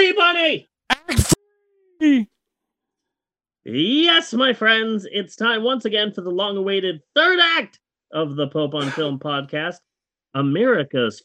Everybody! Act 3! Yes, my friends, it's time once again for the long-awaited third act of the Pope on Film podcast, America's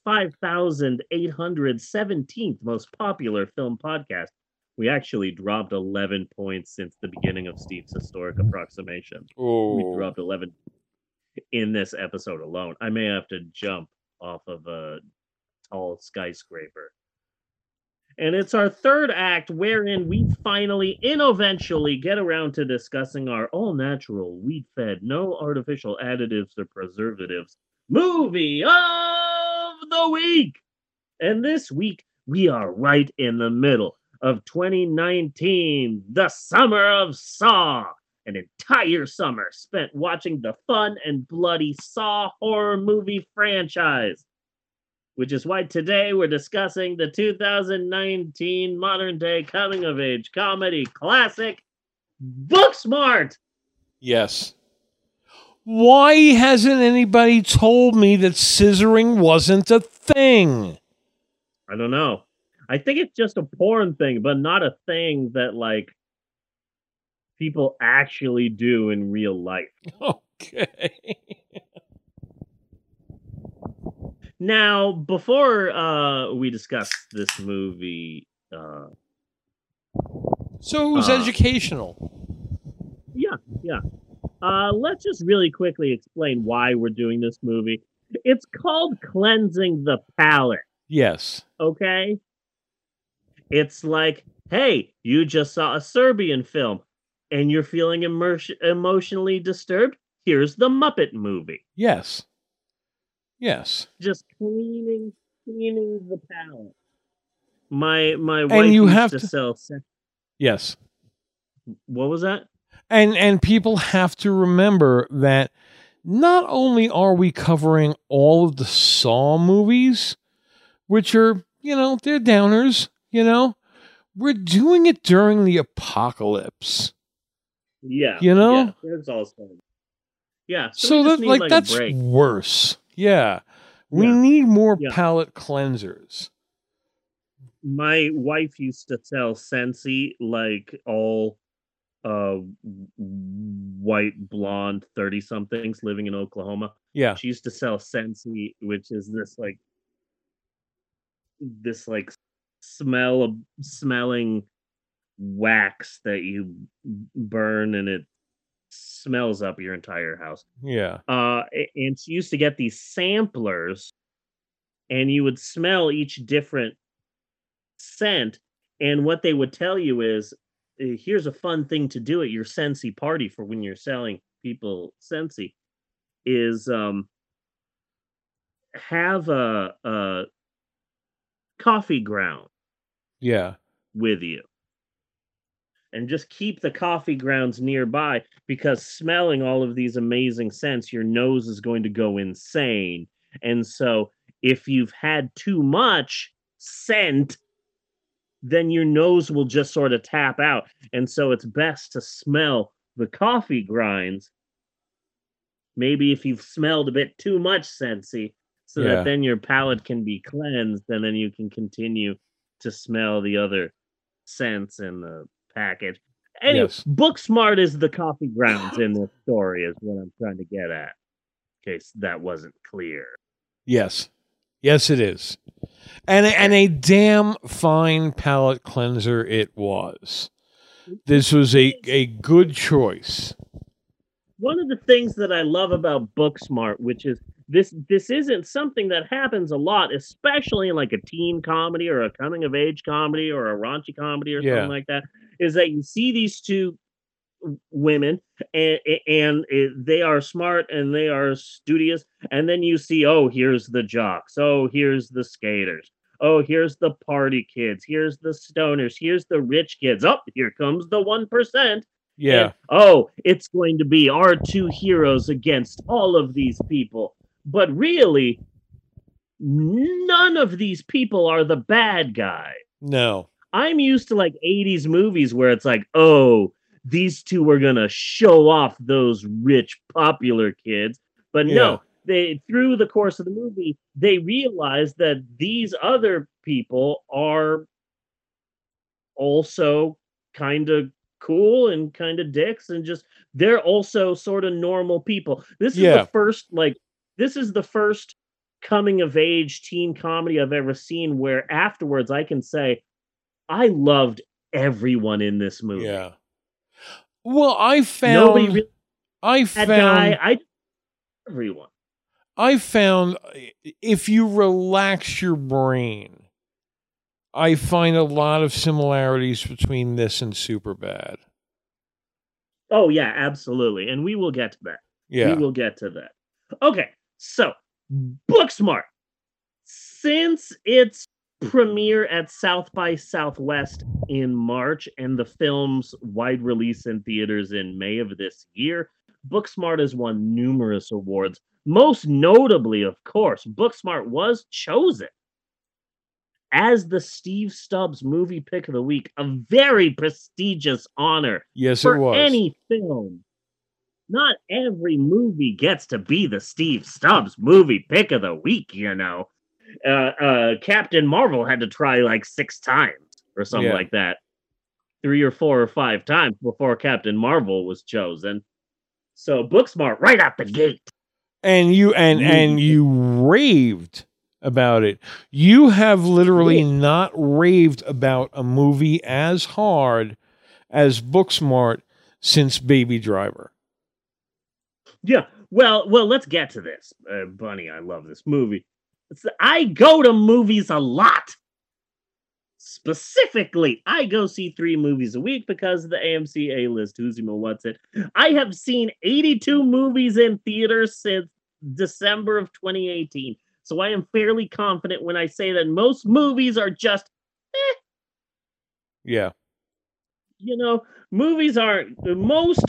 5,817th most popular film podcast. We actually dropped 11 points since the beginning of Steve's historic approximation. We Oh, dropped 11 in this episode alone. I may have to jump off of a tall skyscraper. And it's our third act wherein we finally and eventually get around to discussing our all-natural, wheat-fed, no artificial additives or preservatives movie of the week. And this week, we are right in the middle of 2019, the summer of Saw. An entire summer spent watching the fun and bloody Saw horror movie franchise. Which is why today we're discussing the 2019 modern-day coming-of-age comedy classic, Booksmart! yes. Why hasn't anybody told me that scissoring wasn't a thing? I don't know. I think it's just a porn thing, but not a thing that, like, people actually do in real life. Okay. Now, before we discuss this movie, So it was educational. yeah. Let's just really quickly explain why we're doing this movie. It's called Cleansing the Palate, Yes. okay? It's like, hey, you just saw a Serbian film and you're feeling emotionally disturbed. Here's the Muppet movie. Yes. Yes. Just cleaning the palate. My wife And you used have to to sell. Yes. What was that? And people have to remember that not only are we covering all of the Saw movies, which are, they're downers, we're doing it during the apocalypse. Yeah. Yeah, there's also. Yeah. So we just that need, that's a break. worse. Yeah. We Yeah. need more Yeah. palate cleansers. My wife used to sell Scentsy, like all white blonde 30-somethings living in Oklahoma. Yeah. She used to sell Scentsy, which is this smelling wax that you burn and it smells up your entire house. Yeah. And she used to get these samplers and you would smell each different scent, and what they would tell you is, here's a fun thing to do at your Scentsy party for when you're selling people Scentsy, is have a coffee ground Yeah. with you. And just keep the coffee grounds nearby, because smelling all of these amazing scents, your nose is going to go insane. And so if you've had too much scent, then your nose will just sort of tap out. And so it's best to smell the coffee grinds. Maybe if you've smelled a bit too much Scentsy, so Yeah. that then your palate can be cleansed, and then you can continue to smell the other scents in the package. Anyway, Yes. Booksmart is the coffee grounds in this story, is what I'm trying to get at, in case that wasn't clear. Yes. Yes, it is. And a damn fine palate cleanser it was. This was a good choice. One of the things that I love about Booksmart, which is this isn't something that happens a lot, especially in like a teen comedy or a coming of age comedy or a raunchy comedy or something like that, is that you see these two women and they are smart and they are studious, and then you see, oh, here's the jocks, oh, here's the skaters, oh, here's the party kids, here's the stoners, here's the rich kids, oh, here comes the 1%. Yeah. And, oh, it's going to be our two heroes against all of these people. But really, none of these people are the bad guy. No. I'm used to like 80s movies where it's like, oh, these two are going to show off those rich, popular kids. But no, they, through the course of the movie, they realize that these other people are also kind of cool and kind of dicks, and just they're also sort of normal people. Yeah. This is the first coming of age teen comedy I've ever seen where afterwards I can say I loved everyone in this movie. Yeah. Well, Nobody really I that guy. found Everyone. I found if you relax your brain, I find a lot of similarities between this and Superbad. Oh yeah, absolutely. And we will get to that. We Yeah. will get to that. Okay, so Booksmart. Since its premiere at South by Southwest in March and the film's wide release in theaters in May of this year, Booksmart has won numerous awards. Most notably, of course, Booksmart was chosen as the Steve Stubbs Movie Pick of the Week, a very prestigious honor Yes, it for was. any film. Not every movie gets to be the Steve Stubbs Movie Pick of the Week, you know. Captain Marvel had to try like 6 times or something Yeah. like that. 3 or 4 or 5 times before Captain Marvel was chosen. So Booksmart right out the gate. And you raved about it. You have literally not raved about a movie as hard as Booksmart since Baby Driver. Yeah. Well, let's get to this. Bunny, I love this movie. I go to movies a lot. Specifically, I go see 3 movies a week because of the AMC A-list. Who's Emo What's It? I have seen 82 movies in theaters since December of 2018. So I am fairly confident when I say that most movies are just, Yeah. you know, movies aren't most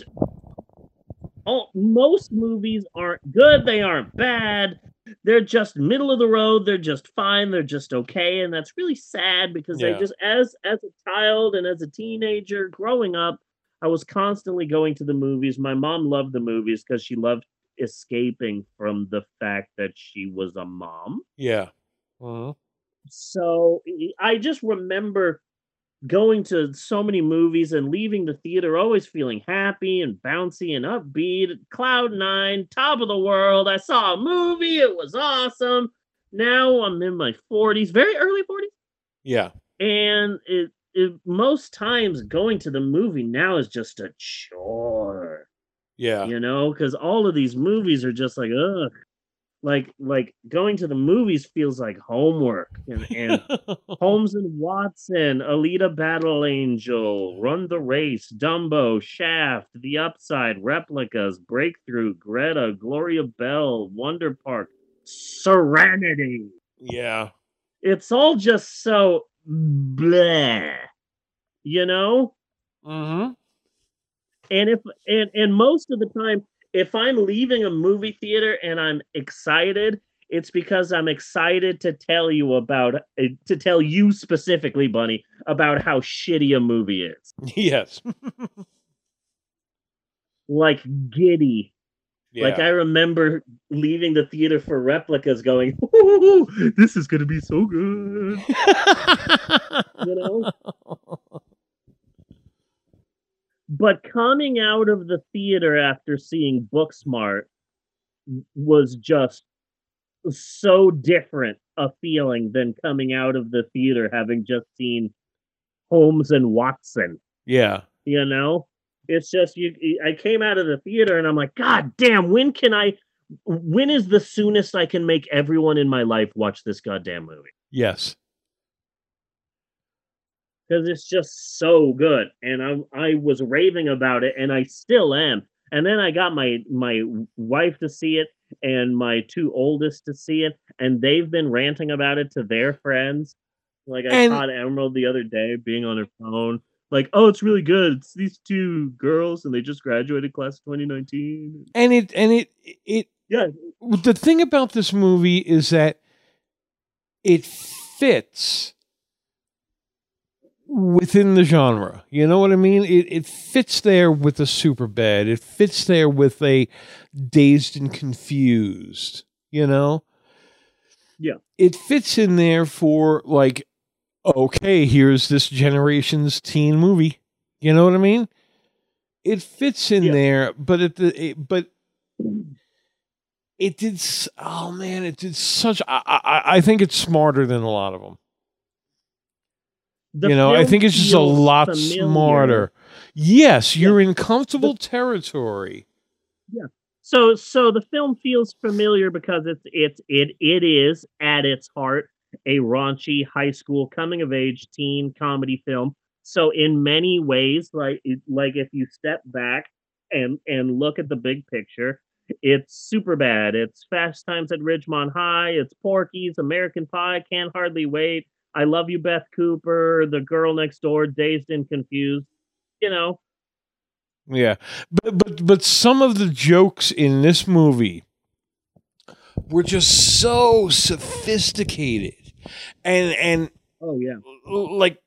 movies aren't good, they aren't bad. They're just middle of the road, they're just fine, they're just okay, and that's really sad because I Yeah. just as a child and as a teenager growing up, I was constantly going to the movies. My mom loved the movies because she loved escaping from the fact that she was a mom. Yeah. Uh-huh. So I just remember going to so many movies and leaving the theater always feeling happy and bouncy and upbeat. Cloud nine, top of the world. I saw a movie. It was awesome. Now I'm in my 40s, very early 40s. Yeah. And it most times going to the movie now is just a chore, Yeah. you know, because all of these movies are just like, ugh. Like going to the movies feels like homework. And Holmes and Watson, Alita Battle Angel, Run the Race, Dumbo, Shaft, The Upside, Replicas, Breakthrough, Greta, Gloria Bell, Wonder Park, Serenity. Yeah. It's all just so bleh, you know? Mm-hmm. And most of the time, if I'm leaving a movie theater and I'm excited, it's because I'm excited to tell you specifically, Bunny, about how shitty a movie is. Yes. Like Giddy. Yeah. Like I remember leaving the theater for Replicas going, "Ooh, this is going to be so good." You know? But coming out of the theater after seeing Booksmart was just so different a feeling than coming out of the theater having just seen Holmes and Watson. Yeah. You know? It's just I came out of the theater and I'm like, God damn, when is the soonest I can make everyone in my life watch this goddamn movie? Yes. Because it's just so good. And I was raving about it, and I still am. And then I got my wife to see it and my 2 oldest to see it, and they've been ranting about it to their friends. Like I caught Emerald the other day being on her phone, like, "Oh, it's really good. It's these 2 girls, and they just graduated class of 2019." And it Yeah. The thing about this movie is that it fits within the genre. You know what I mean? It fits there with a Superbad. It fits there with a Dazed and Confused, you know? Yeah. It fits in there for like okay, here's this generation's teen movie. You know what I mean? It fits in Yeah. there, but it did. Oh man, it did such. I think it's smarter than a lot of them. The I film think it's just a feels lot familiar. smarter. Yes, Yeah. you're in comfortable territory. Yeah. So the film feels familiar because it is at its heart a raunchy high school coming of age teen comedy film. So in many ways, like if you step back and look at the big picture, it's super bad. It's Fast Times at Ridgemont High. It's Porky's, American Pie, Can't Hardly Wait. I Love You, Beth Cooper, The Girl Next Door, Dazed and Confused. You know, Yeah, but some of the jokes in this movie were just so sophisticated and oh yeah, like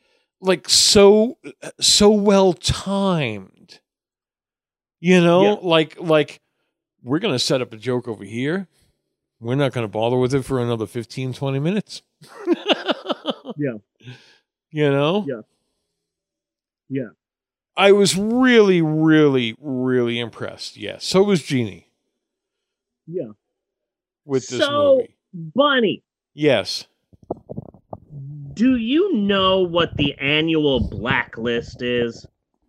so well timed. yeah, Like we're gonna set up a joke over here. We're not gonna bother with it for another 15, 20 minutes. yeah, you know? yeah, yeah. I was really, really, really impressed. Yes. So was Jeannie Yeah. with this So, movie. Bunny, Yes. do you know what the annual blacklist is?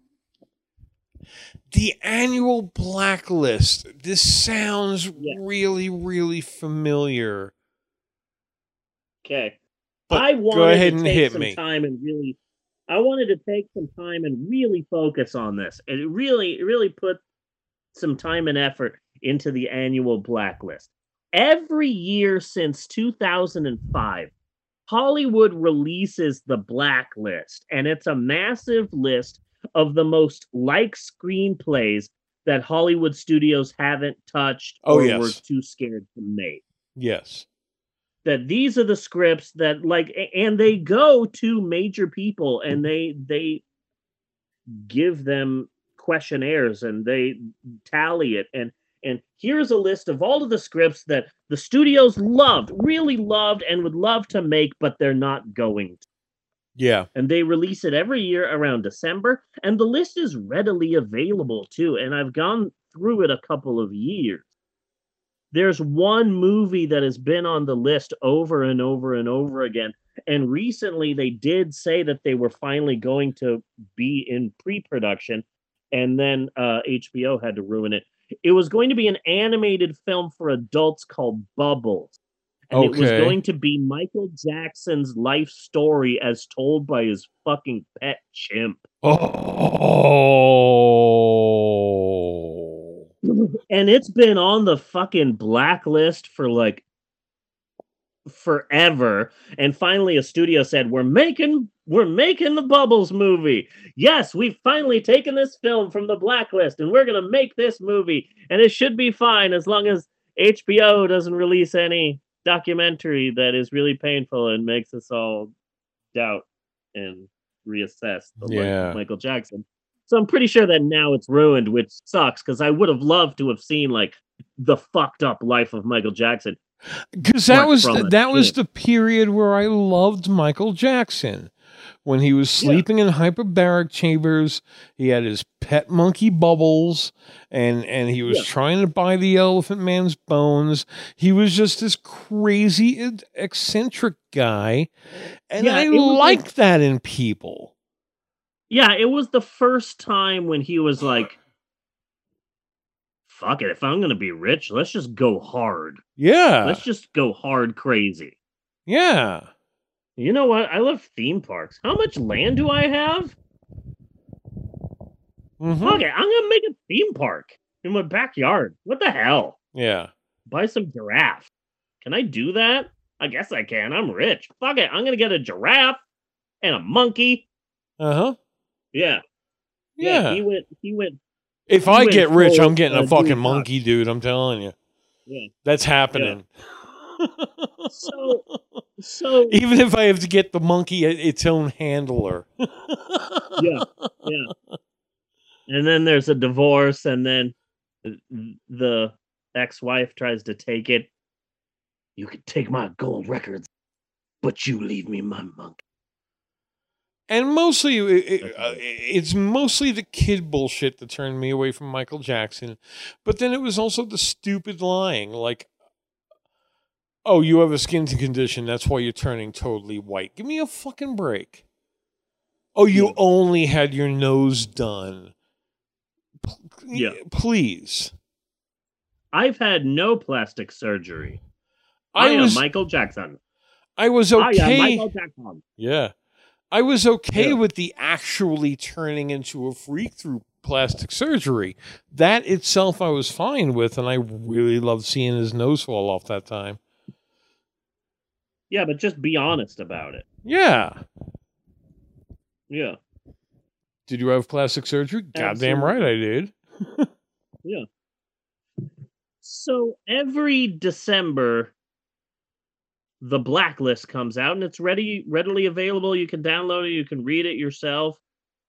The annual blacklist. This sounds Yeah. really, really familiar. Okay. But I go wanted ahead to and take hit some me. time and really I wanted to take some time and really focus on this and really put some time and effort into the annual blacklist. Every year since 2005, Hollywood releases the blacklist, and it's a massive list of the most liked screenplays that Hollywood studios haven't touched Oh, or were yes. too scared to make. Yes. That these are the scripts that and they go to major people and they give them questionnaires and they tally it and here's a list of all of the scripts that the studios loved, really loved, and would love to make, but they're not going to. Yeah. And they release it every year around December, and the list is readily available too. And I've gone through it a couple of years. There's one movie that has been on the list over and over and over again. And recently they did say that they were finally going to be in pre-production, and then HBO had to ruin it. It was going to be an animated film for adults called Bubbles. And it was Okay. going to be Michael Jackson's life story as told by his fucking pet chimp. Oh. And it's been on the fucking blacklist for like forever. And finally a studio said, we're making the Bubbles movie. Yes, we've finally taken this film from the blacklist and we're gonna make this movie. And it should be fine as long as HBO doesn't release any documentary that is really painful and makes us all doubt and reassess the life of Yeah. Michael Jackson. So I'm pretty sure that now it's ruined, which sucks because I would have loved to have seen like the fucked up life of Michael Jackson. Because But from a that was kid. the period where I loved Michael Jackson. When he was Yeah. sleeping in hyperbaric chambers, he had his pet monkey Bubbles, and he was Yeah. trying to buy the Elephant Man's bones. He was just this crazy, eccentric guy, and Yeah, I it was like liked that in people. yeah, it was the first time when he was like, fuck it, if I'm gonna be rich, let's just go hard. Let's Yeah, just go hard crazy. yeah. You know what? I love theme parks. How much land do I have? Mm-hmm. Fuck it, I'm gonna make a theme park in my backyard. What the hell? Yeah. Buy some giraffe. Can I do that? I guess I can. I'm rich. Fuck it. I'm gonna get a giraffe and a monkey. Uh-huh. Yeah. Yeah. Yeah. He went If he I went get rich, full I'm getting a Dewey fucking Cox. monkey, dude. I'm telling you. Yeah. That's happening. So Even if I have to get the monkey its own handler. yeah. Yeah. And then there's a divorce, and then the ex-wife tries to take it. You can take my gold records, but you leave me my monkey. And mostly, it's mostly the kid bullshit that turned me away from Michael Jackson. But then it was also the stupid lying, like, "Oh, you have a skin condition. That's why you're turning totally white." Give me a fucking break. Oh, you only had your nose done. Yeah. Please. I've had no plastic surgery. I am Michael Jackson. I was okay. I am Michael Jackson. Yeah. I was okay with the actually turning into a freak through plastic surgery. That itself I was fine with, and I really loved seeing his nose fall off that time. Yeah, but just be honest about it. Yeah. Yeah. Did you have plastic surgery? Goddamn right I did. Yeah. So every December, The Blacklist comes out, and it's readily available. You can download it. You can read it yourself.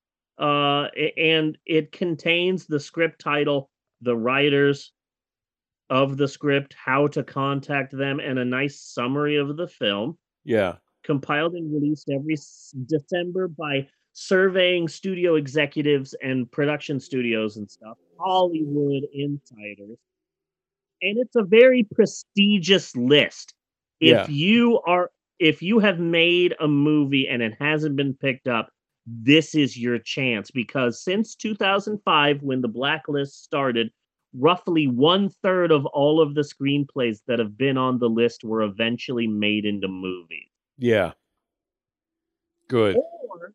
And it contains the script title, the writers of the script, how to contact them, and a nice summary of the film. Yeah. Compiled and released every December by surveying studio executives and production studios and stuff, Hollywood insiders. And it's a very prestigious list. If you have made a movie and it hasn't been picked up, this is your chance, because since 2005, when The Blacklist started, roughly 1/3 of all of the screenplays that have been on the list were eventually made into movies. Yeah. Good. Or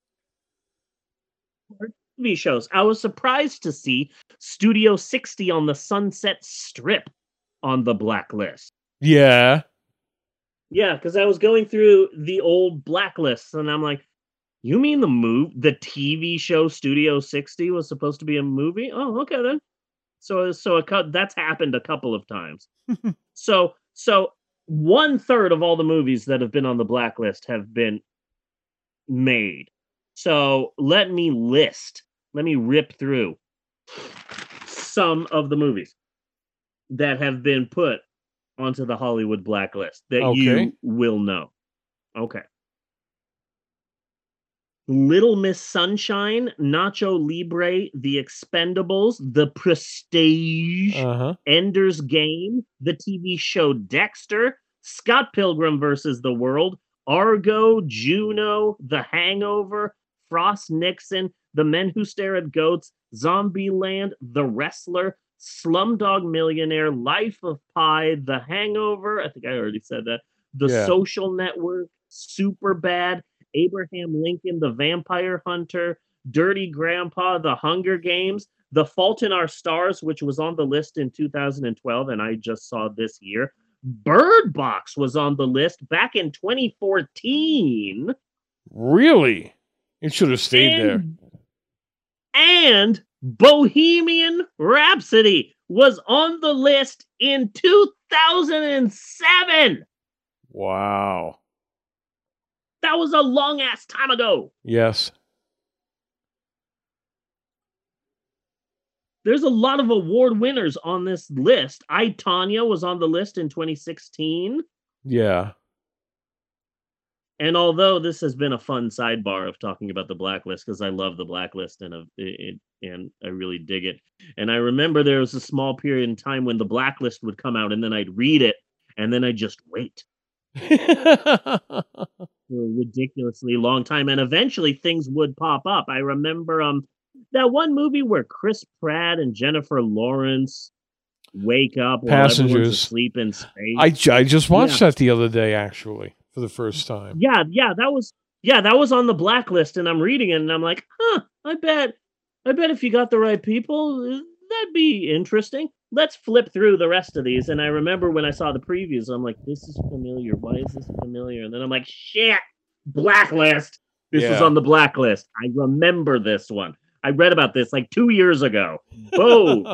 TV shows. I was surprised to see Studio 60 on the Sunset Strip on The Blacklist. Yeah. Yeah, because I was going through the old Blacklists, and I'm like, you mean the TV show Studio 60 was supposed to be a movie? Oh, okay then. So that's happened a couple of times. So 1/3 of all the movies that have been on the Blacklist have been made. So let me rip through some of the movies that have been put onto the Hollywood Blacklist that you will know. Okay. Little Miss Sunshine, Nacho Libre, The Expendables, The Prestige, Ender's Game, the TV show Dexter, Scott Pilgrim vs. the World, Argo, Juno, The Hangover, Frost Nixon, The Men Who Stare at Goats, Zombieland, The Wrestler, Slumdog Millionaire, Life of Pi, The Hangover, I think I already said that, The Social Network, Superbad, Abraham Lincoln, The Vampire Hunter, Dirty Grandpa, The Hunger Games, The Fault in Our Stars, which was on the list in 2012, and I just saw this year. Bird Box was on the list back in 2014. Really? It should have stayed there. And Bohemian Rhapsody was on the list in 2007. Wow. That was a long ass time ago. Yes. There's a lot of award winners on this list. I, Tonya was on the list in 2016. Yeah. And although this has been a fun sidebar of talking about the Blacklist, because I love the Blacklist and I really dig it. And I remember there was a small period in time when the Blacklist would come out and then I'd read it and then I'd just wait. For a ridiculously long time, and eventually things would pop up. I remember that one movie where Chris Pratt and Jennifer Lawrence wake up while everyone's asleep in space. I just watched that the other day, actually, for the first time. Yeah, that was on the Blacklist, and I'm reading it and I'm like, I bet if you got the right people, that'd be interesting. Let's flip through the rest of these. And I remember when I saw the previews, I'm like, this is familiar. Why is this familiar? And then I'm like, shit, Blacklist. This was on the Blacklist. I remember this one. I read about this like 2 years ago. Boom.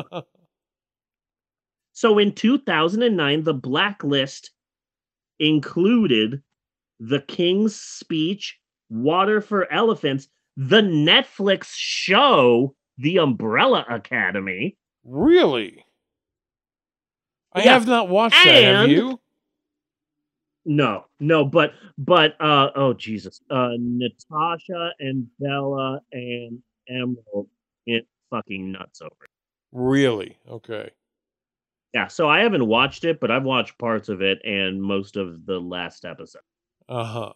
So in 2009, the Blacklist included The King's Speech, Water for Elephants, the Netflix show, The Umbrella Academy. Really? I have not watched that, have you? no, but oh Jesus, Natasha and Bella and Emerald it fucking nuts over it. Really? Okay. Yeah, so I haven't watched it, but I've watched parts of it and most of the last episode. Uh-huh.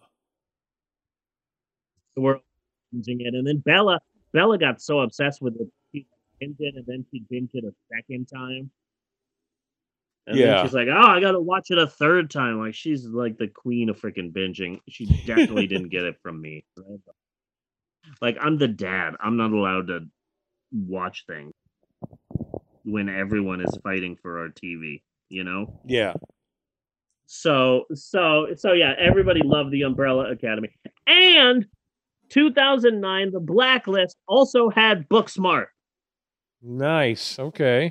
So we're binging it, and then Bella got so obsessed with it, she binged it, and then she binged it a second time. And then Yeah. she's like, "Oh, I gotta watch it a third time." Like she's like the queen of freaking binging. She definitely didn't get it from me. Like I'm the dad. I'm not allowed to watch things when everyone is fighting for our TV. You know. Yeah. So yeah. Everybody loved the Umbrella Academy, and 2009, The Blacklist also had Booksmart. Nice. Okay.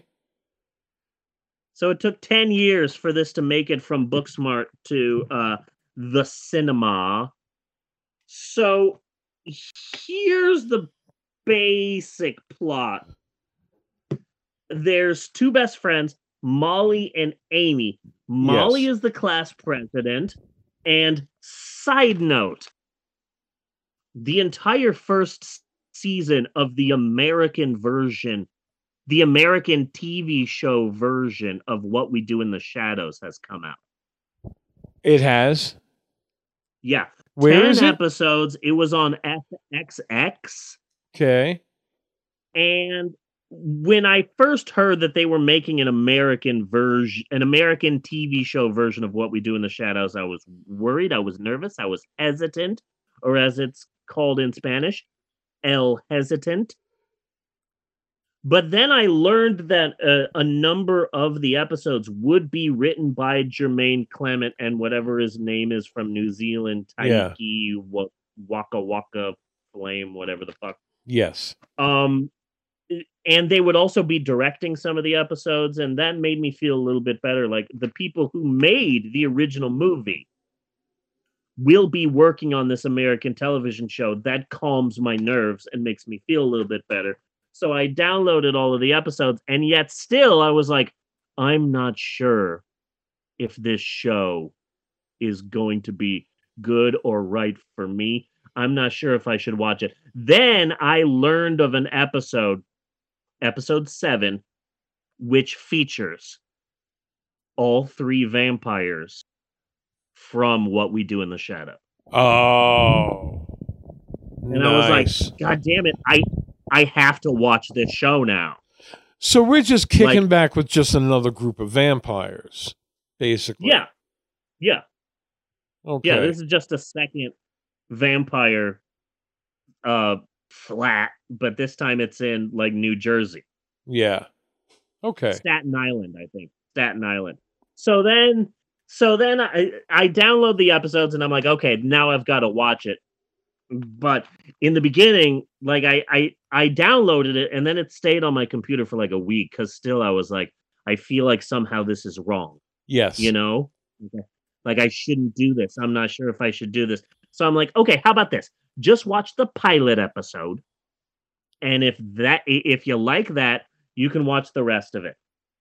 So it took 10 years for this to make it from Booksmart to the cinema. So here's the basic plot. There's two best friends, Molly and Amy. Molly Yes. is the class president. And side note, the entire first season of the American version, the American TV show version of What We Do in the Shadows has come out. It has. Yeah. Where 10 is it? episodes. It was on FXX. Okay. And when I first heard that they were making an American version, an American TV show version of What We Do in the Shadows, I was worried. I was nervous. I was hesitant, or as it's called in Spanish, el hesitant. But then I learned that a number of the episodes would be written by Jermaine Clement and whatever his name is from New Zealand, Yeah. Taiki Waka Waka Flame, whatever the fuck. Yes. And they would also be directing some of the episodes, and that made me feel a little bit better. Like the people who made the original movie will be working on this American television show. That calms my nerves and makes me feel a little bit better. So I downloaded all of the episodes, and yet still I was like, I'm not sure if this show is going to be good or right for me. I'm not sure if I should watch it. Then I learned of an episode 7, which features all 3 vampires from What We Do in the Shadow. Oh. And nice. I was like, God damn it, I have to watch this show now. So we're just kicking back with just another group of vampires, basically. Yeah. Yeah. Okay. Yeah, this is just a second vampire flat, but this time it's in like New Jersey. Yeah. Okay. Staten Island, I think. Staten Island. So then I download the episodes and I'm like, okay, now I've got to watch it. But in the beginning, like I downloaded it and then it stayed on my computer for like a week because still I was like, I feel like somehow this is wrong. Yes. You know? Like I shouldn't do this. I'm not sure if I should do this. So I'm like, okay, how about this? Just watch the pilot episode. And if you like that, you can watch the rest of it.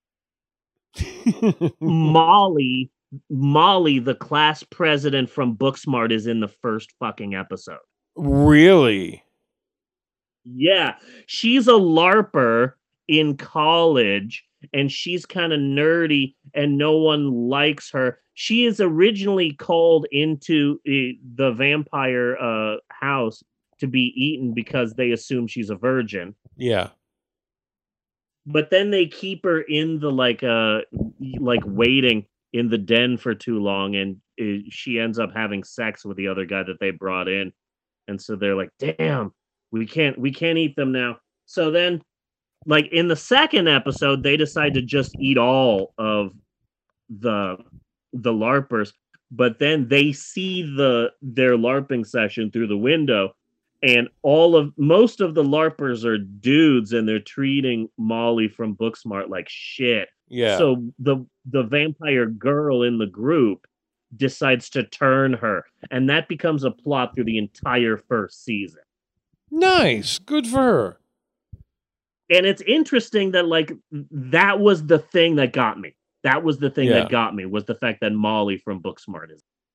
Molly, the class president from Booksmart, is in the first fucking episode. Really? Yeah. She's a LARPer in college, and she's kind of nerdy, and no one likes her. She is originally called into the vampire house to be eaten because they assume she's a virgin. Yeah. But then they keep her in the like waiting in the den for too long, and she ends up having sex with the other guy that they brought in, and so they're like, "Damn, we can't eat them now." So then, like in the second episode, they decide to just eat all of the LARPers, but then they see their LARPing session through the window. And most of the LARPers are dudes, and they're treating Molly from Booksmart like shit. Yeah. So the vampire girl in the group decides to turn her, and that becomes a plot through the entire first season. Nice. Good for her. And it's interesting that like that was the thing that got me. That was the thing that got me, was the fact that Molly from Booksmart is.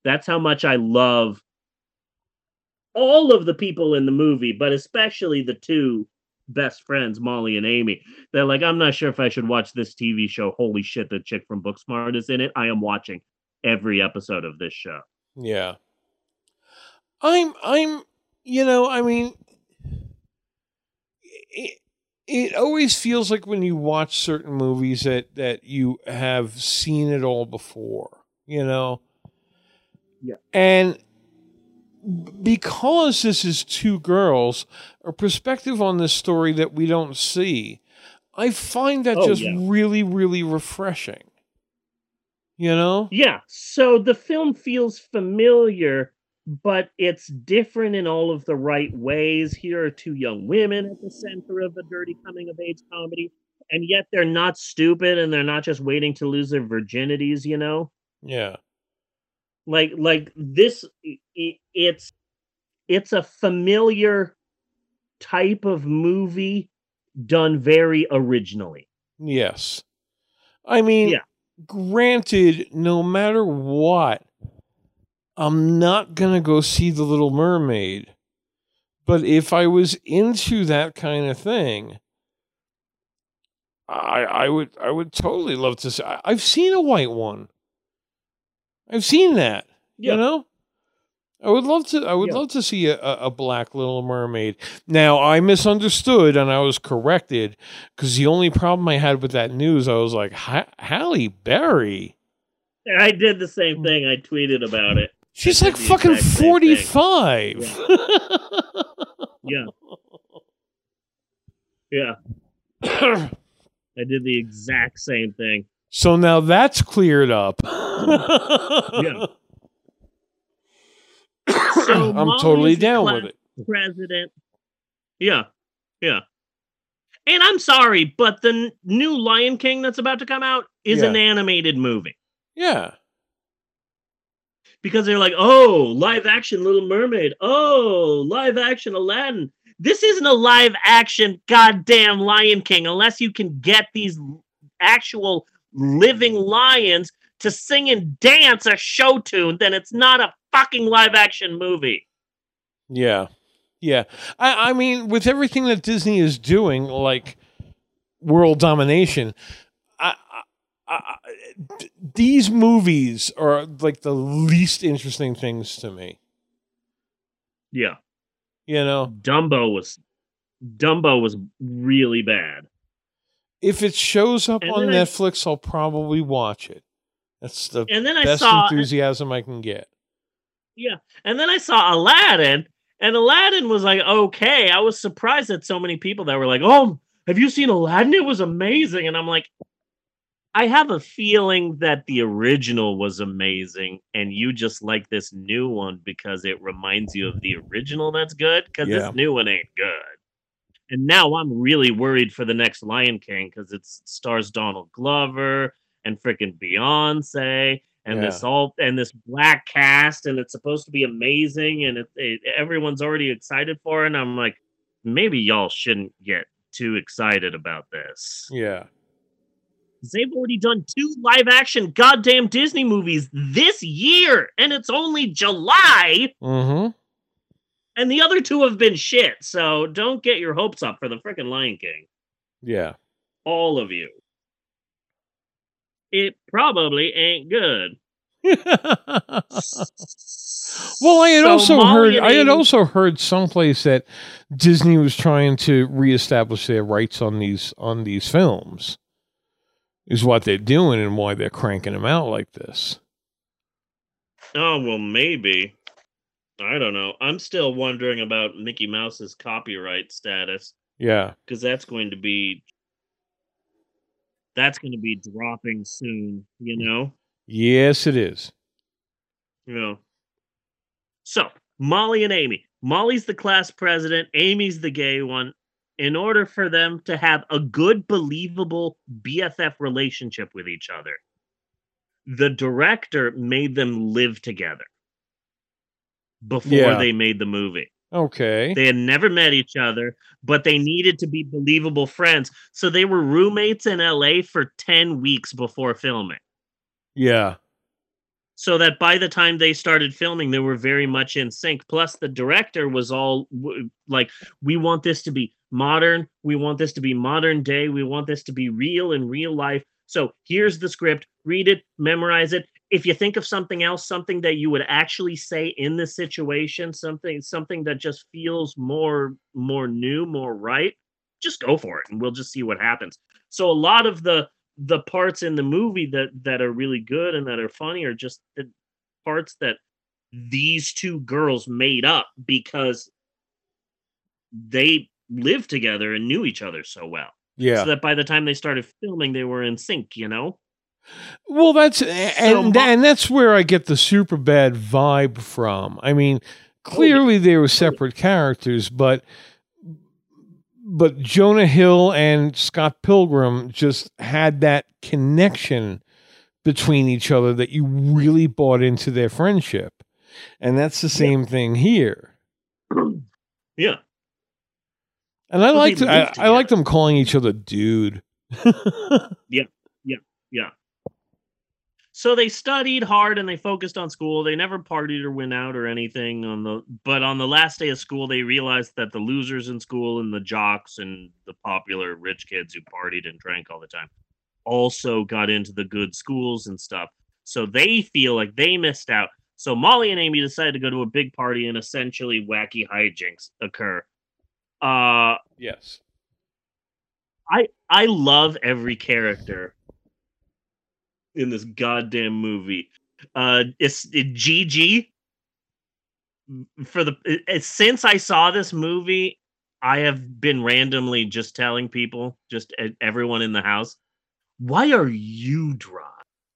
That's how much I love all of the people in the movie, but especially the two best friends, Molly and Amy. They're like, I'm not sure if I should watch this TV show. Holy shit, the chick from Booksmart is in it. I am watching every episode of this show. Yeah. I'm, you know, I mean, it always feels like when you watch certain movies that you have seen it all before, you know? Yeah. And because this is two girls, a perspective on this story that we don't see, I find that really, really refreshing. You know? Yeah. So the film feels familiar, but it's different in all of the right ways. Here are two young women at the center of a dirty coming of age comedy, and yet they're not stupid and they're not just waiting to lose their virginities, you know? Yeah. Like this it's a familiar type of movie done very originally. Yes. I mean, granted, no matter what, I'm not going to go see The Little Mermaid. But if I was into that kind of thing, I would totally love to see. I've seen a white one. I've seen that. You know? I would love to see a black Little Mermaid. Now, I misunderstood and I was corrected because the only problem I had with that news, I was like, Halle Berry. I did the same thing. I tweeted about it. She's like fucking 45. Yeah. Yeah. I did the exact same thing. So now that's cleared up. Yeah. So I'm totally down with it. President. Yeah. Yeah. And I'm sorry, but the new Lion King that's about to come out is an animated movie. Yeah. Because they're like, oh, live action Little Mermaid. Oh, live action Aladdin. This isn't a live action goddamn Lion King unless you can get these actual living lions to sing and dance a show tune, then it's not a fucking live action movie. Yeah. Yeah. I mean, with everything that Disney is doing, like world domination, these movies are like the least interesting things to me. Yeah. You know? Dumbo was really bad. If it shows up on Netflix, I'll probably watch it. That's the best enthusiasm I can get. Yeah. And then I saw Aladdin, and Aladdin was like, okay. I was surprised that so many people that were like, oh, have you seen Aladdin? It was amazing. And I'm like, I have a feeling that the original was amazing, and you just like this new one because it reminds you of the original that's good, because this new one ain't good. And now I'm really worried for the next Lion King because it stars Donald Glover and freaking Beyonce and this black cast, and it's supposed to be amazing, and everyone's already excited for it. And I'm like, maybe y'all shouldn't get too excited about this. Yeah. They've already done 2 live action goddamn Disney movies this year, and it's only July. Mm-hmm. And the other 2 have been shit, so don't get your hopes up for the freaking Lion King. Yeah. All of you. It probably ain't good. Well, I had also heard someplace that Disney was trying to reestablish their rights on these films. Is what they're doing and why they're cranking them out like this. Oh, well, maybe. I don't know. I'm still wondering about Mickey Mouse's copyright status. Yeah. Because that's going to be dropping soon, you know? Yes, it is. Yeah. So, Molly and Amy. Molly's the class president. Amy's the gay one. In order for them to have a good, believable BFF relationship with each other, the director made them live together before they made the movie. Okay. They had never met each other, but they needed to be believable friends. So they were roommates in LA for 10 weeks before filming. Yeah. so that by the time they started filming, they were very much in sync. Plus, the director was all like, "We want this to be modern. We want this to be modern day. We want this to be real in real life. So here's the script. Read it, memorize it. If you think of something else, something that you would actually say in this situation, something that just feels more new, more right, just go for it, and we'll just see what happens." So a lot of the parts in the movie that are really good and that are funny are just the parts that these two girls made up because they lived together and knew each other so well. Yeah. So that by the time they started filming, they were in sync, you know? Well, that's So and that's where I get the super bad vibe from. I mean, Oh, yeah. clearly they were Oh, yeah. separate characters, but Jonah Hill and Scott Pilgrim just had that connection between each other that you really bought into their friendship. And that's the Yeah. same thing here. Yeah. And I Well, they liked lived I liked together. them calling each other dude. Yeah. Yeah. Yeah. So they studied hard and they focused on school. They never partied or went out or anything but on the last day of school they realized that the losers in school and the jocks and the popular rich kids who partied and drank all the time also got into the good schools and stuff. So they feel like they missed out. So Molly and Amy decided to go to a big party and essentially wacky hijinks occur. Yes. I love every character in this goddamn movie. It's Gigi. Since I saw this movie, I have been randomly just telling people, everyone in the house, why are you dry?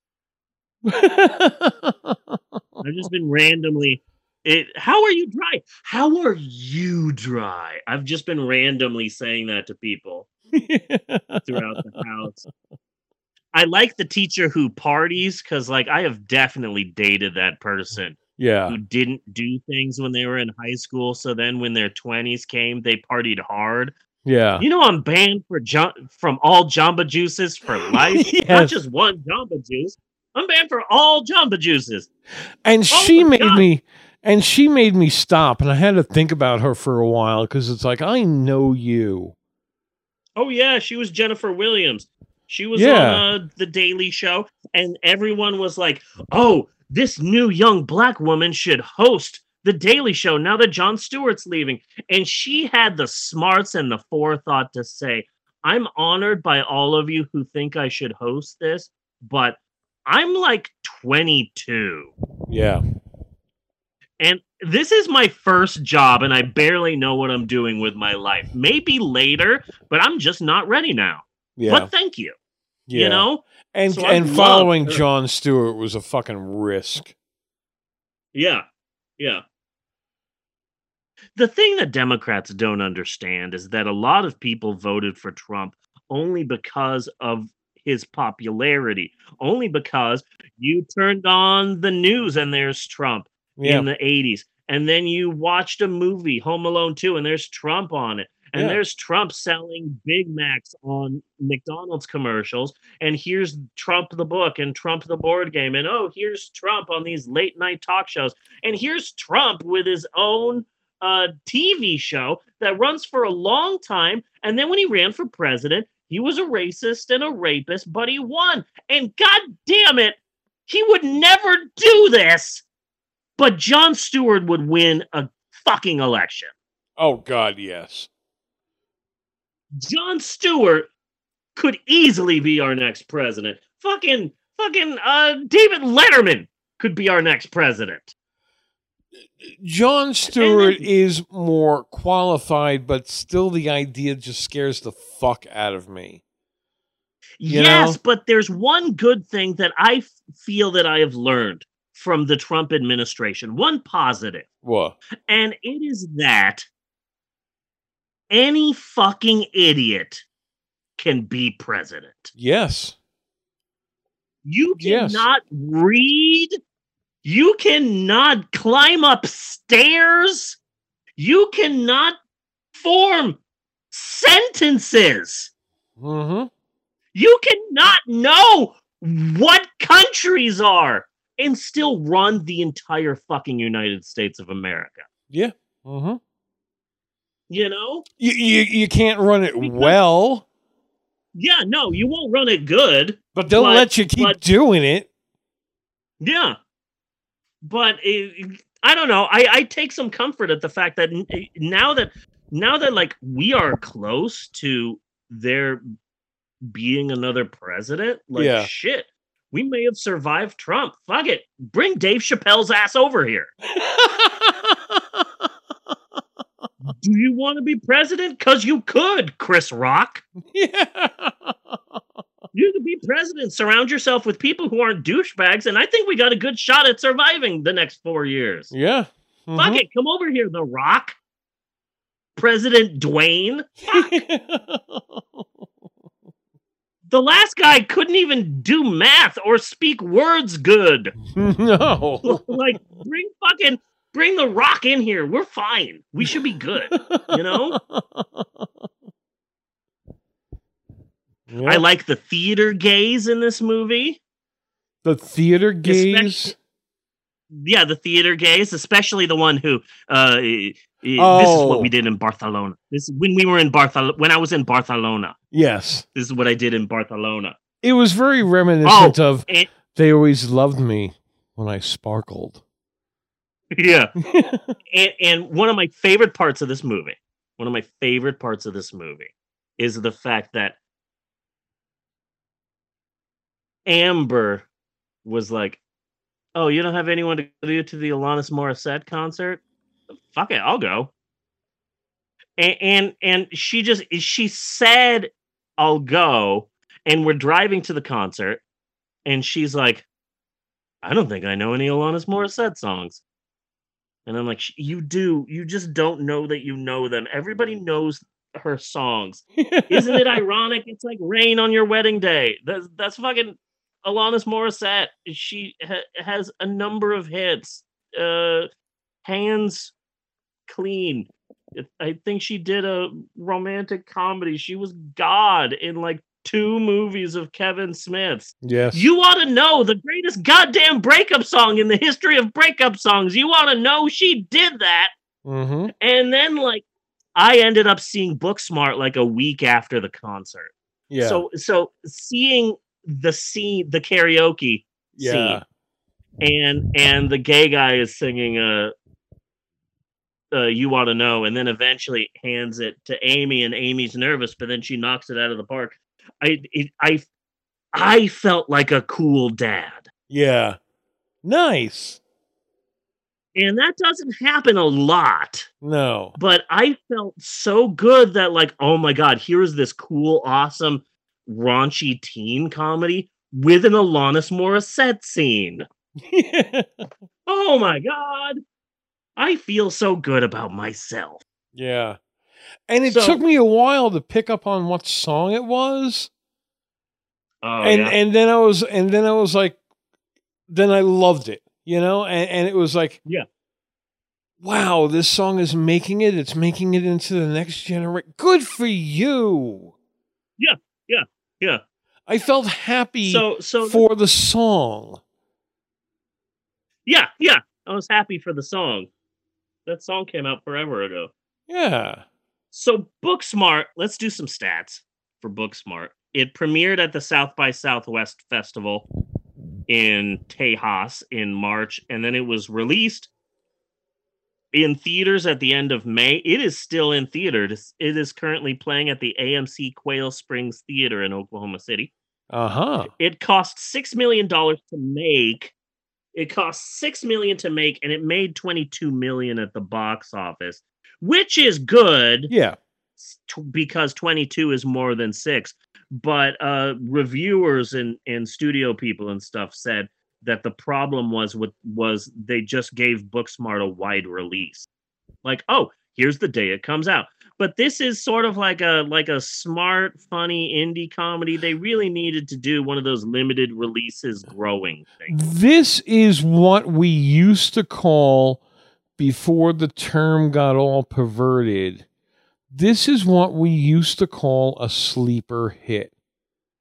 I've just been randomly. How are you dry? How are you dry? I've just been randomly saying that to people throughout the house. I like the teacher who parties because, like, I have definitely dated that person Yeah. who didn't do things when they were in high school. So then when their 20s came, they partied hard. Yeah. You know, I'm banned from all Jamba Juices for life. Not Yes. just one Jamba Juice. I'm banned for all Jamba Juices. And Oh she my made God. me stop, and I had to think about her for a while because it's like, I know you. Oh yeah, she was Jennifer Williams. She was Yeah. on the Daily Show, and everyone was like, "Oh, this new young black woman should host the Daily Show now that Jon Stewart's leaving." And she had the smarts and the forethought to say, "I'm honored by all of you who think I should host this, but I'm like 22. Yeah. And this is my first job, and I barely know what I'm doing with my life. Maybe later, but I'm just not ready now. Yeah. But thank you." Yeah. You know? And So I and love following her. Jon Stewart was a fucking risk. Yeah. Yeah. The thing that Democrats don't understand is that a lot of people voted for Trump only because of his popularity, only because you turned on the news and there's Trump Yeah. in the 80s. And then you watched a movie, Home Alone 2, and there's Trump on it. And Yeah. there's Trump selling Big Macs on McDonald's commercials. And here's Trump the book and Trump the board game. And oh, here's Trump on these late night talk shows. And here's Trump with his own TV show that runs for a long time. And then when he ran for president, he was a racist and a rapist, but he won. And God damn it, he would never do this. But Jon Stewart would win a fucking election. Oh God, yes. Jon Stewart could easily be our next president. Fucking David Letterman could be our next president. Jon Stewart is more qualified, but still the idea just scares the fuck out of me. Yes, but there's one good thing that I feel that I have learned from the Trump administration. One positive. What? And it is that any fucking idiot can be president. Yes. You cannot read. You cannot climb up stairs. You cannot form sentences. Mm-hmm. You cannot know what countries are. and still run the entire fucking United States of America. Yeah. Mm-hmm. You know? You can't run it well. Yeah, no, you won't run it good. But they'll let you keep doing it. Yeah. But I don't know. I take some comfort at the fact that now that like we are close to there being another president, like shit, we may have survived Trump. Fuck it. Bring Dave Chappelle's ass over here. Do you want to be president? Because you could, Chris Rock. Yeah. You could be president. Surround yourself with people who aren't douchebags, and I think we got a good shot at surviving the next 4 years. Yeah. Mm-hmm. Fuck it. Come over here, The Rock. President Dwayne. The last guy couldn't even do math or speak words good. No. Like, bring The Rock in here. We're fine. We should be good. You know? Yep. I like the theater gays in this movie. The theater gays? Yeah, the theater gays, especially the one who this is what we did in Barcelona. This when we were in Barcelona, when I was in Barcelona. Yes. This is what I did in Barcelona. It was very reminiscent of They Always Loved Me when I sparkled. Yeah. and one of my favorite parts of this movie is the fact that Amber was like, "Oh, you don't have anyone to go to the Alanis Morissette concert? Fuck it, I'll go." And she said, "I'll go," and we're driving to the concert, and she's like, "I don't think I know any Alanis Morissette songs." And I'm like, "You do. You just don't know that you know them. Everybody knows her songs. Isn't it ironic? It's like rain on your wedding day. That's fucking Alanis Morissette. She has a number of hits. Hands Clean. I think she did a romantic comedy. She was God in like 2 movies of Kevin Smith's. Yes. You ought to know the greatest goddamn breakup song in the history of breakup songs. You ought to know she did that." Mm-hmm. And then like I ended up seeing Booksmart like a week after the concert. Yeah. So seeing the scene, the karaoke scene, and the gay guy is singing "You Ought to Know," and then eventually hands it to Amy, and Amy's nervous, but then she knocks it out of the park. I felt like a cool dad. Yeah. Nice. And that doesn't happen a lot. No. But I felt so good that like, oh my God, here's this cool, awesome, raunchy teen comedy with an Alanis Morissette scene. Oh my God. I feel so good about myself. Yeah. And it took me a while to pick up on what song it was. Oh, and then I was like, then I loved it, you know, and it was like, yeah, wow, this song is making it. It's making it into the next generation. Good for you. Yeah. I felt happy so for the song. Yeah. I was happy for the song. That song came out forever ago. Yeah. So Booksmart, let's do some stats for Booksmart. It premiered at the South by Southwest Festival in Tejas in March, and then it was released in theaters at the end of May. It is still in theaters. It is currently playing at the AMC Quail Springs Theater in Oklahoma City. Uh-huh. It cost $6 million to make. It cost $6 million to make, and it made $22 million at the box office, which is good. Yeah. Because 22 is more than 6. But reviewers and studio people and stuff said that the problem was they just gave Booksmart a wide release. Like, oh, here's the day it comes out. But this is sort of like a smart, funny indie comedy. They really needed to do one of those limited releases growing things. This is what we used to call, before the term got all perverted, this is what we used to call a sleeper hit.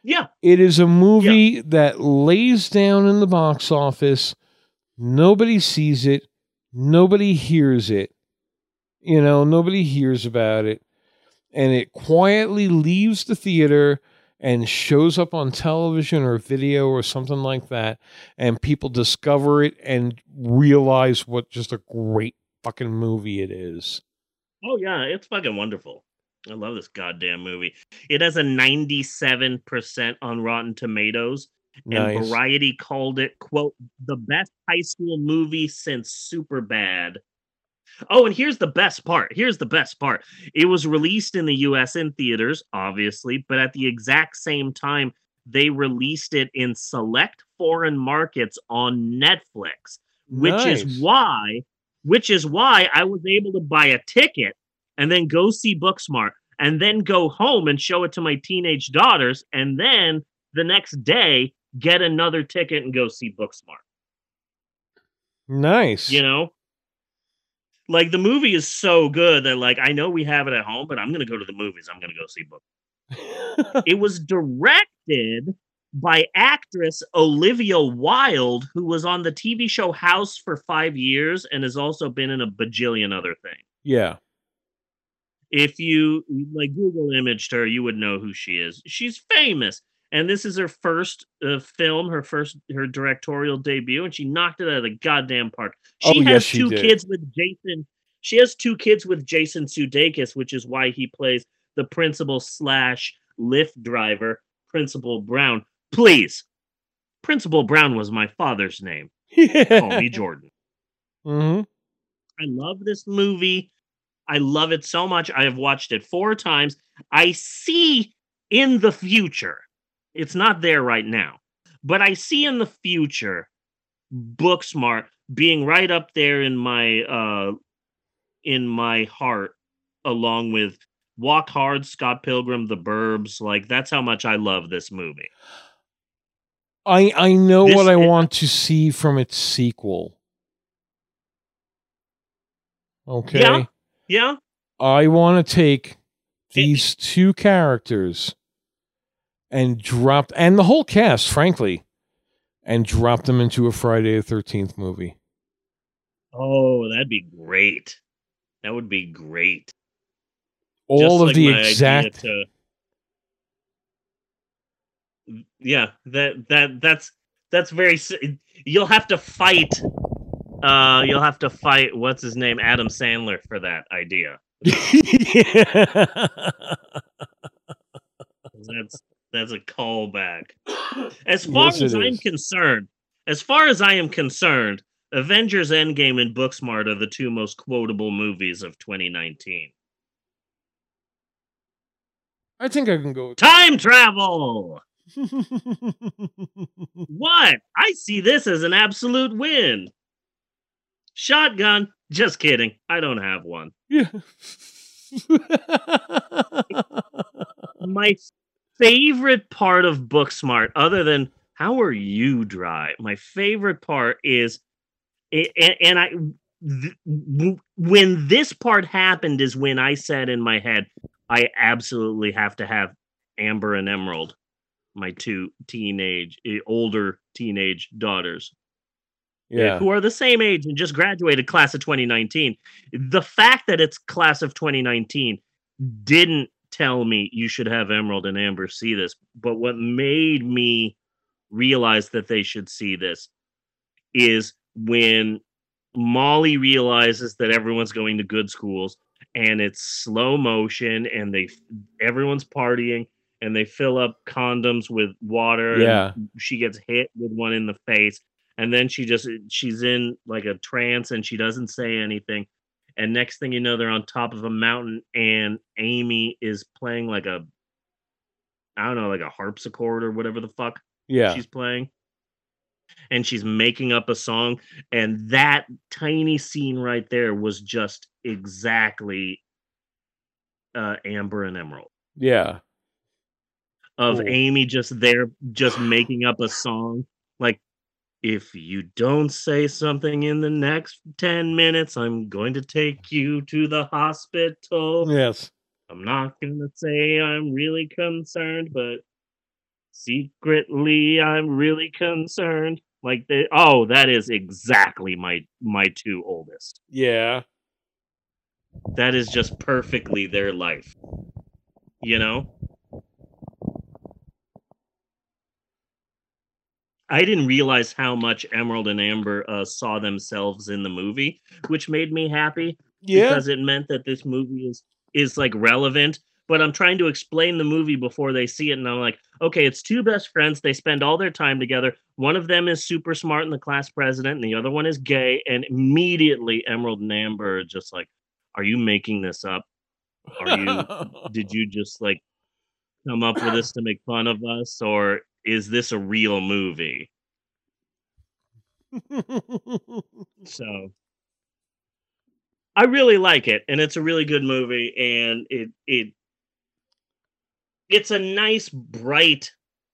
Yeah. It is a movie that lays down in the box office. Nobody sees it. Nobody hears it. Nobody hears about it. And it quietly leaves the theater and shows up on television or video or something like that. And people discover it and realize what just a great fucking movie it is. Oh, yeah. It's fucking wonderful. I love this goddamn movie. It has a 97% on Rotten Tomatoes. And Nice. Variety called it, quote, the best high school movie since Superbad. Oh, and here's the best part. It was released in the US in theaters, obviously, but at the exact same time, they released it in select foreign markets on Netflix, which is Nice. why I was able to buy a ticket and then go see Booksmart and then go home and show it to my teenage daughters and then the next day get another ticket and go see Booksmart. Nice. Like, the movie is so good that, like, I know we have it at home, but I'm going to go to the movies. I'm going to go see Book. It was directed by actress Olivia Wilde, who was on the TV show House for 5 years and has also been in a bajillion other things. Yeah. If you, like, Google imaged her, you would know who she is. She's famous. And this is her first film, her directorial debut, and she knocked it out of the goddamn park. She has two kids with Jason. She has 2 kids with Jason Sudeikis, which is why he plays the principal / Lyft driver, Principal Brown. Please, Principal Brown was my father's name. Call me Jordan. Mm-hmm. I love this movie. I love it so much. I have watched it 4 times. I see in the future. It's not there right now, but I see in the future Booksmart being right up there in my heart, along with Walk Hard, Scott Pilgrim, The Burbs. Like, that's how much I love this movie. I know what I want to see from its sequel. Okay. Yeah. I want to take these 2 characters and the whole cast, frankly, and drop them into a Friday the 13th movie. Oh, that'd be great. That would be great. All of the exact. Yeah, that's very. You'll have to fight. You'll have to fight. What's his name? Adam Sandler for that idea. That's a callback. As far as I am concerned, Avengers Endgame and Booksmart are the 2 most quotable movies of 2019. I think I can go with time travel. What? I see this as an absolute win. Shotgun. Just kidding. I don't have one. Yeah. My favorite part of Booksmart, other than how are you dry? My favorite part is, when this part happened is when I said in my head, I absolutely have to have Amber and Emerald, my 2 older teenage daughters. Yeah. Who are the same age and just graduated class of 2019. The fact that it's class of 2019 didn't tell me you should have Emerald and Amber see this. But what made me realize that they should see this is when Molly realizes that everyone's going to good schools and it's slow motion and everyone's partying and they fill up condoms with water. Yeah. And she gets hit with one in the face. And then she's in like a trance and she doesn't say anything. And next thing you know, they're on top of a mountain and Amy is playing like a harpsichord or whatever the fuck she's playing. And she's making up a song. And that tiny scene right there was just exactly Amber and Emerald. Yeah. Of cool. Amy just there, just making up a song. Like, if you don't say something in the next 10 minutes, I'm going to take you to the hospital. Yes. I'm not going to say I'm really concerned, but Secretly, I'm really concerned. Like that is exactly my two oldest. Yeah. That is just perfectly their life. You know? I didn't realize how much Emerald and Amber saw themselves in the movie, which made me happy Yeah. because it meant that this movie is like relevant. But I'm trying to explain the movie before they see it, and I'm like, okay, it's two best friends. They spend all their time together. One of them is super smart and the class president, and the other one is gay. And immediately, Emerald and Amber are just like, "Are you making this up? Are you? Did you just like come up with this to make fun of us, or is this a real movie?" So I really like it, and it's a really good movie, and it's a nice, bright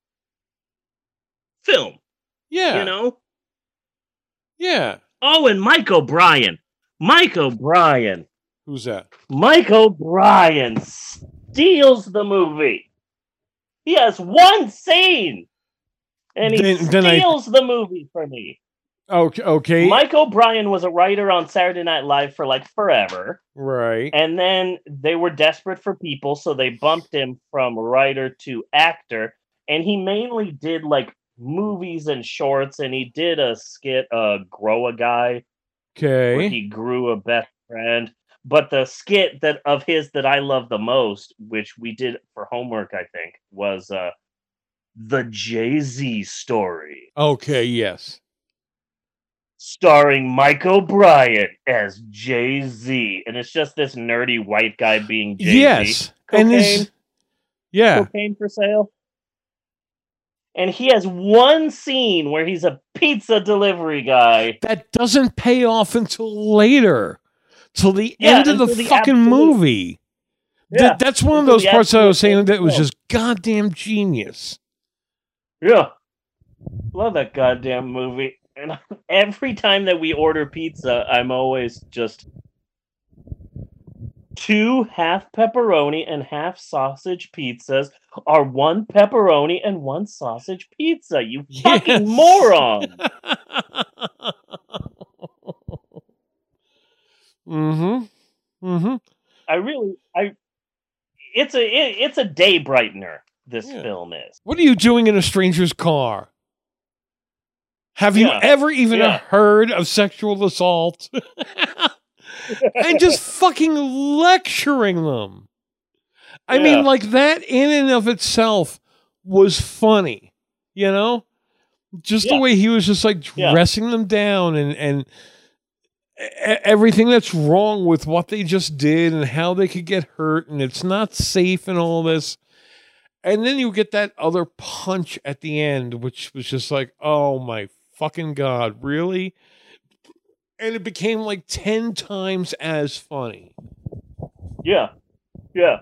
film, you Yeah. know. Yeah. Oh, and Mike O'Brien, Who's that? Mike O'Brien steals the movie. He has one scene, and he Then I steals the movie for me. okay. Mike O'Brien was a writer on Saturday Night Live for like forever. Right. And then they were desperate for people, so they bumped him from writer to actor. And he mainly did like movies and shorts, and he did a skit, Grow a Guy, where Okay. he grew a best friend. But the skit that I love the most, which we did for homework, I think, was the Jay-Z story, Okay, yes. starring Mike O'Brien as Jay-Z. And it's just this nerdy white guy being Jay-Z. Yes. And this yeah. Cocaine for sale. And he has one scene where he's a pizza delivery guy. That doesn't pay off until later. Till the end of the fucking movie. Yeah. That's one of those parts that I was saying that was just goddamn genius. Yeah. Love that goddamn movie. And every time that we order pizza, I'm always just 2 half pepperoni and half sausage pizzas are 1 pepperoni and 1 sausage pizza. You fucking moron. Mm-hmm. Mm-hmm. It's a day brightener, this film is. What are you doing in a stranger's car? Have you ever even heard of sexual assault? And just fucking lecturing them. I mean, like, that in and of itself was funny, you know? Just the way he was just like dressing them down and everything that's wrong with what they just did and how they could get hurt and it's not safe and all this. And then you get that other punch at the end, which was just like, oh my fucking God, really? And it became like 10 times as funny. Yeah. Yeah.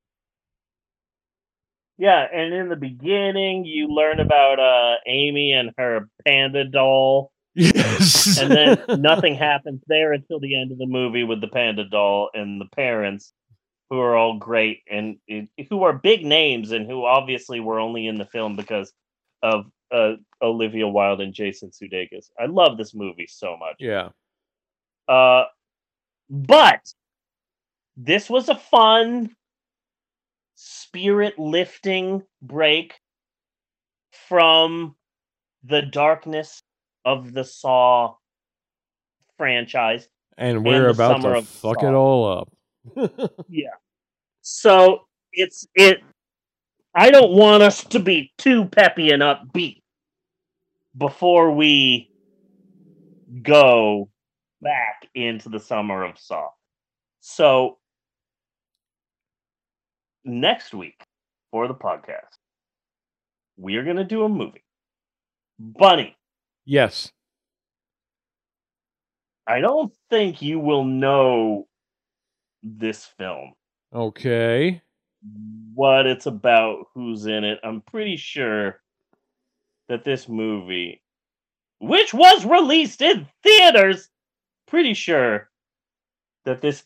Yeah, and in the beginning, you learn about Amy and her panda doll. Yes. And then nothing happens there until the end of the movie with the panda doll and the parents, who are all great and who are big names and who obviously were only in the film because of Olivia Wilde and Jason Sudeikis. I love this movie so much. Yeah. But this was a fun, spirit-lifting break from the darkness of the Saw franchise. And we're about to fuck it all up. Yeah. So I don't want us to be too peppy and upbeat before we go back into the summer of Saw. So next week for the podcast, we are going to do a movie. Bunny. Yes. I don't think you will know this film. Okay. What it's about, who's in it. I'm pretty sure that this movie, which was released in theaters, pretty sure that this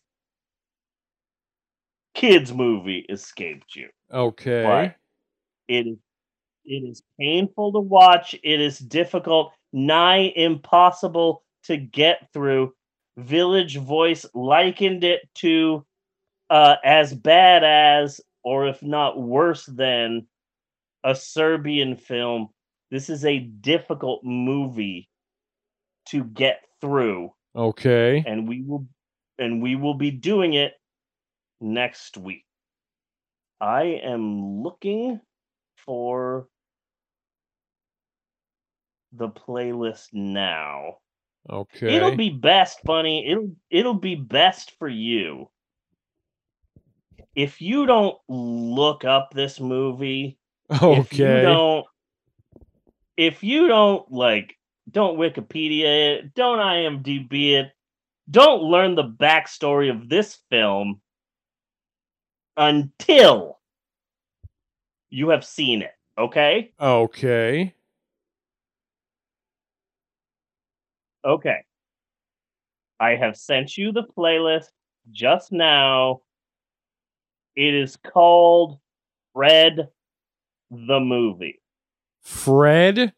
kids movie escaped you. Okay. But it is It is painful to watch. It is difficult, nigh impossible to get through. Village Voice likened it to as bad as, or if not worse than, a Serbian film. This is a difficult movie to get through, Okay. and we will be doing it next week. I am looking for the playlist now. It'll Okay. be best, Bunny. It'll be best for you if you don't look up this movie. Okay. If you don't like, don't Wikipedia it, don't IMDb it, don't learn the backstory of this film until you have seen it. Okay? Okay. Okay. I have sent you the playlist just now. It is called Fred the Movie. Fred.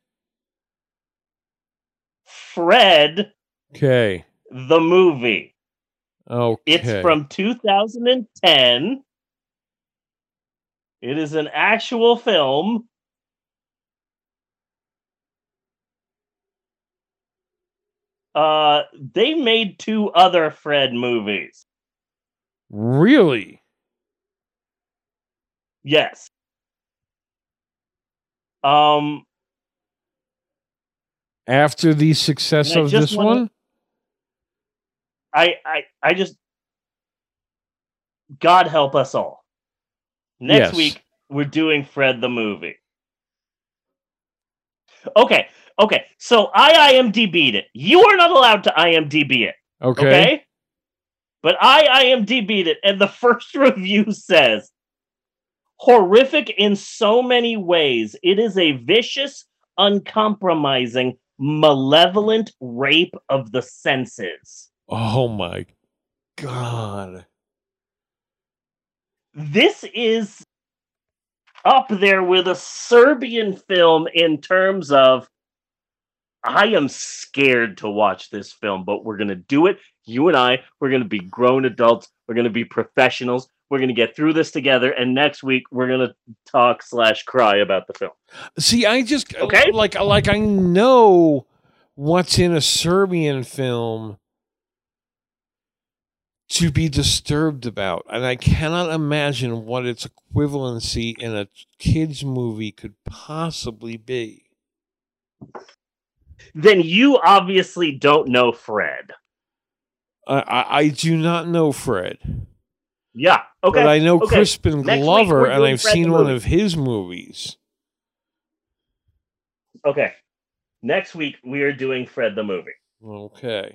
Fred Okay. the Movie. Okay. It's from 2010. It is an actual film. They made 2 other Fred movies. Really? Yes. After the success of this one? I just, God help us all. Next week we're doing Fred the Movie. Okay. So I IMDb'd it. You are not allowed to IMDb it. Okay? But I IMDb'd it, and the first review says, horrific in so many ways. It is a vicious, uncompromising, malevolent rape of the senses. Oh my God. This is up there with a Serbian film in terms of, I am scared to watch this film, but we're going to do it. You and I, we're going to be grown adults. We're going to be professionals. We're going to get through this together. And next week, we're going to talk/cry about the film. See, I just, like I know what's in a Serbian film to be disturbed about. And I cannot imagine what its equivalency in a kid's movie could possibly be. Then you obviously don't know Fred. I do not know Fred. Yeah, okay. But I know Crispin Glover, and I've seen one of his movies. Okay. Next week, we are doing Fred the Movie. Okay.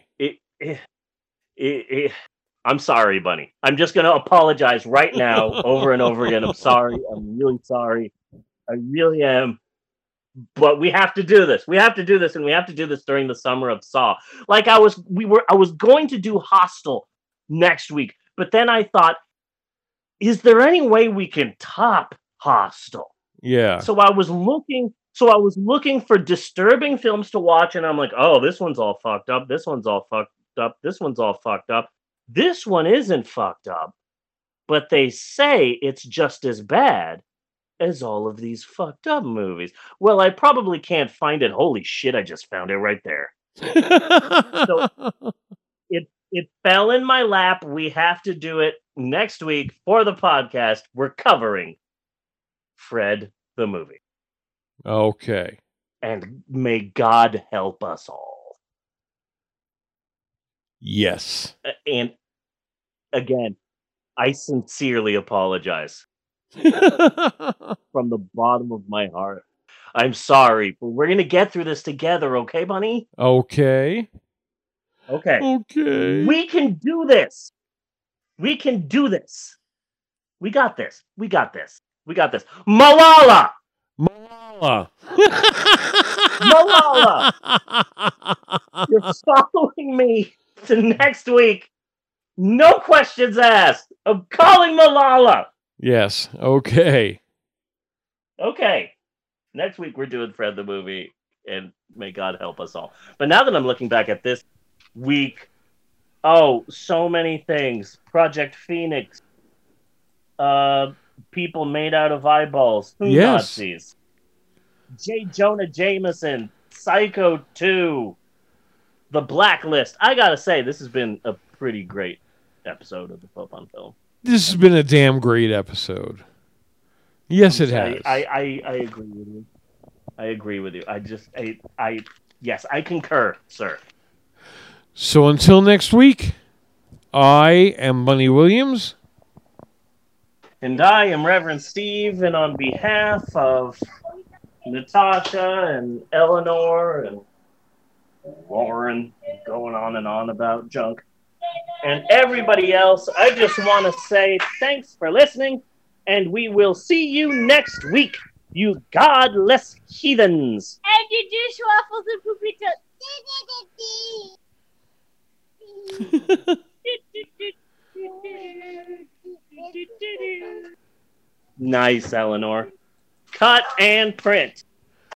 I'm sorry, Bunny. I'm just going to apologize right now over and over again. I'm sorry. I'm really sorry. I really am. But we have to do this. We have to do this, and we have to do this during the summer of Saw. Like I was going to do Hostel next week, but then I thought, is there any way we can top Hostel? Yeah. So I was looking for disturbing films to watch, and I'm like, oh, this one's all fucked up. This one's all fucked up. This one's all fucked up. This one isn't fucked up, but they say it's just as bad as all of these fucked up movies. Well, I probably can't find it. Holy shit, I just found it right there. So it fell in my lap. We have to do it next week for the podcast. We're covering Fred the Movie. Okay. And may God help us all. Yes. And again, I sincerely apologize. From the bottom of my heart. I'm sorry, but we're going to get through this together, okay, Bunny? Okay. We can do this. We can do this. We got this. Malala! You're following me to next week. No questions asked. I'm calling Malala. Yes. Okay. Okay. Next week we're doing Fred the movie, and may God help us all. But now that I'm looking back at this week, oh, so many things. Project Phoenix, people made out of eyeballs, Who Yes. Nazis, J. Jonah Jameson, Psycho 2, The Blacklist. I gotta say, this has been a pretty great episode of the Pope on Film. This has been a damn great episode. Yes, it has. I agree with you. I agree with you. Yes, I concur, sir. So until next week, I am Bunny Williams. And I am Reverend Steve, and on behalf of Natasha and Eleanor and Lauren, going on and on about junk, and everybody else, I just want to say thanks for listening, and we will see you next week, you godless heathens. And you dishwaffles and poopy Nice, Eleanor. Cut and print.